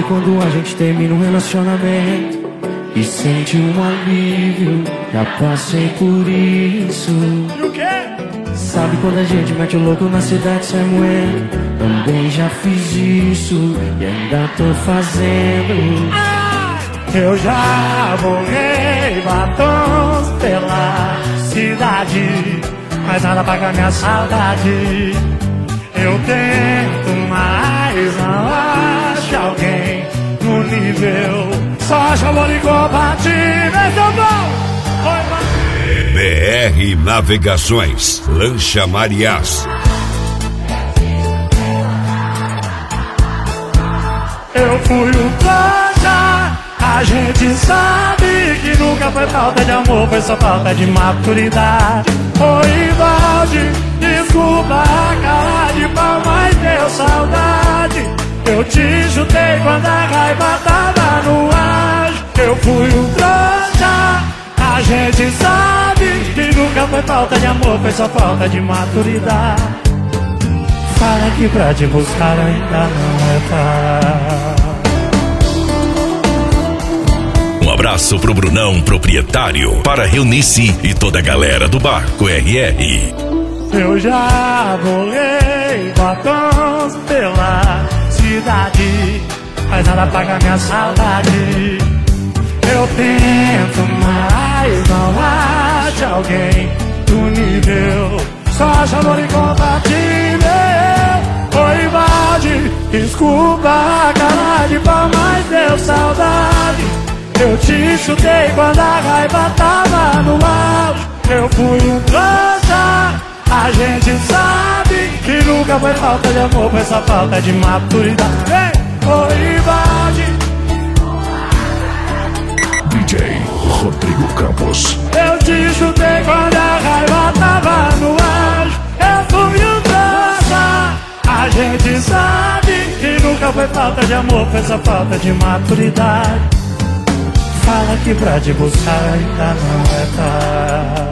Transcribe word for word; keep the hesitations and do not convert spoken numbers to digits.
quando a gente termina um relacionamento e sente um alívio? Já passei por isso. E o quê? Sabe quando a gente mete o louco na cidade sem moer? Também já fiz isso e ainda tô fazendo. Ah! Eu já borrei batons pela cidade, mas nada paga minha saudade. Eu tento, mas não acho alguém no nível. Só acho amor incompatível. Então bom, oi, mano. B R Navegações, Lancha Mariás. Eu fui o trouxa, a gente sabe que nunca foi falta de amor, foi só falta de maturidade. Oi, Valde, desculpa a cara de pau, mas deu saudade. Eu te chutei quando a raiva tava no ar. Eu fui o trouxa, a gente sabe que nunca foi falta de amor, foi só falta de maturidade. Fala que pra te buscar ainda não é tarde. Um abraço pro Brunão, proprietário, para Reunice e toda a galera do Barco R R. Eu já borrei batons pela cidade, mas nada paga minha saudade. Eu tento, mas não acho alguém do nível. Só acho amor incompatível. Oi, Valde, desculpa a cara de pau, mas deu saudade. Eu te chutei quando a raiva tava no auge. Eu fui um trouxa, a gente sabe que nunca foi falta de amor, foi só falta de maturidade. Ei, oi, Valde. D J Rodrigo Campos. Eu te chutei quando a raiva tava no auge. Eu fui um trouxa, a gente sabe que nunca foi falta de amor, foi só falta de maturidade. Fala que pra te buscar ainda não é tarde.